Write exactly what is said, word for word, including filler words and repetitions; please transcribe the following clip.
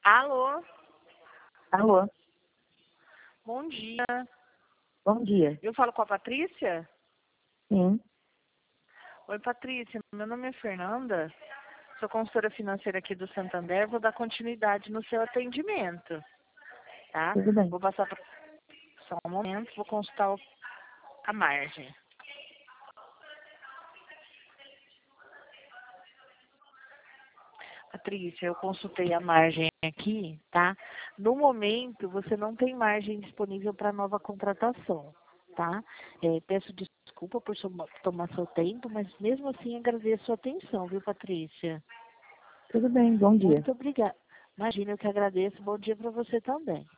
Alô? Alô, Bom dia. bom dia. Eu falo com a Patrícia? Sim, Oi, Patrícia. Meu nome é Fernanda. Sou consultora financeira aqui do Santander. Vou dar continuidade no seu atendimento, tá? tudo bem. Vou passar pra... só um momento. Vou consultar o- a margem. Patrícia, eu consultei a margem aqui, tá? No momento, você não tem margem disponível para nova contratação, tá? É, peço desculpa por soma- tomar seu tempo, mas mesmo assim agradeço a sua atenção, viu, Patrícia? Tudo bem, bom dia. Muito obrigada. Imagina, eu que agradeço. Bom dia para você também.